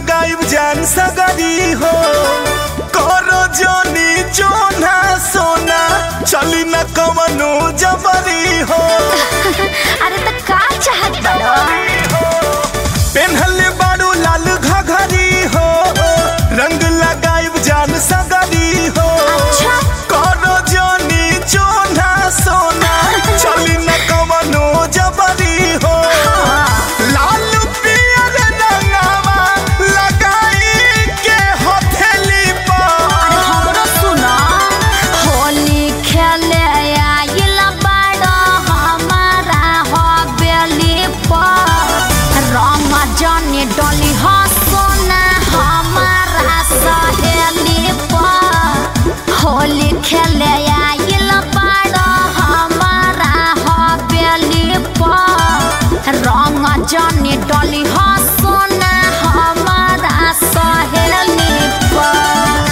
लगाइब जान सगरी हो करो जोनी जोना सोना चली न कवनो जबरी हो। अरे तो का चाहत बड़ो पेन्हले बारू लाल घघरी हो रंग लगाइब जान सगरी हो। अच्छा करो जोनी जोना सोना चली न कवनो जबरी हो। लाल पियर रंगवा लगाई के हथेली पर। अरे हमरो सुना होली खेले आइल बड़ो हमारा हवेली पर रंग जाने डली हो सोना हमारा सहेली पर। होली खेले आइल बड़ो हमारा हवेली पर रंग जाने डली हो सोना हमारा सहेली पर।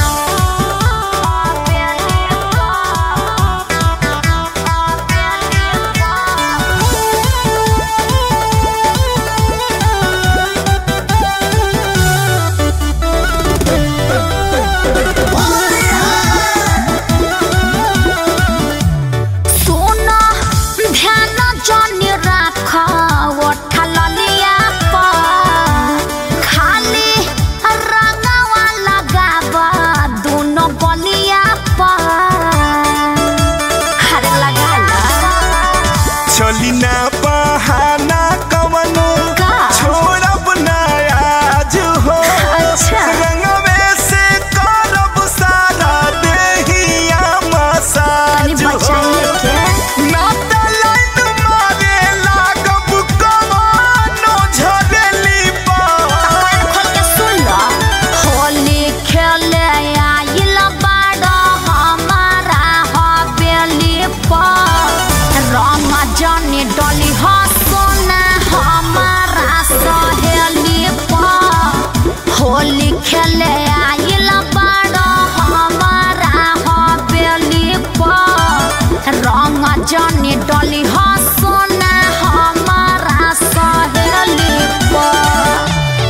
सोना ध्यान जाने राख उठल लिया पर खाली रंगवा लगाबा दोनों बलिया पर। हर लगा चली ना बहाना कवनो का? छोड़ब ना आज हो। अच्छा। रंगवे से करब सारा देहिया मसाज तनी हो। बचाइए के ना त लाइन मारे लागब कवनो झरेली पर। कान खोल के सुन लो होली खेले आइल बड़ो हमारा हवेली पर रंग जाने डली हो सोना हमारा सहेली पर। होली खेले आइल बड़ो हमारा हवेली पर रंग जाने डली हो सोना हमारा सहेली पर।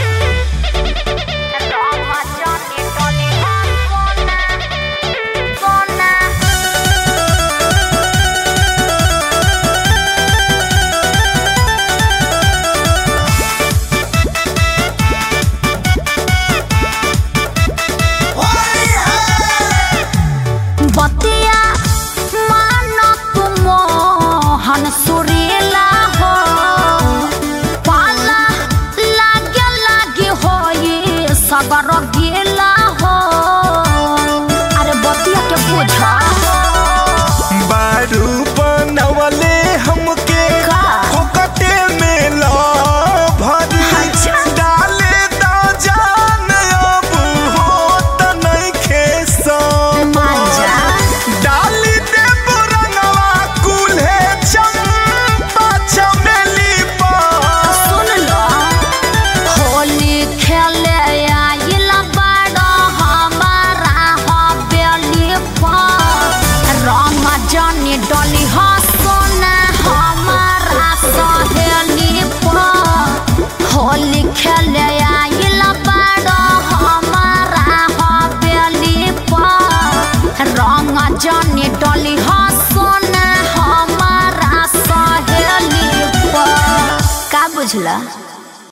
रंग जाने डली हो सोना सोना बतिया मानो तुम मोहन सुरीला हो पाला लागे लागे हो ये सगर गेला हो। अरे बतिया के बुझा बारू बनवले हमके का? फोकटे में लो भरी। अच्छा। डाले दा जान अब होत नइखे सम। मांजा डाली देब रंगवा कुल्हे चंपा चमेली पर। सुन लो होली खेले आइल बड़ो हमारा हवेली पर रंग जाने डली हो सोना हमारा सहेली पर। होली खेले आइल बड़ो हमारा हवेली पर रंग जाने डली हो सोना हमारा सहेली पर। का बुझला?